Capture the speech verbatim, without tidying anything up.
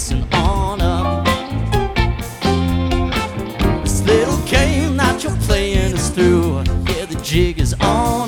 listen on up. This little game that you're playing is through. Yeah, the jig is on.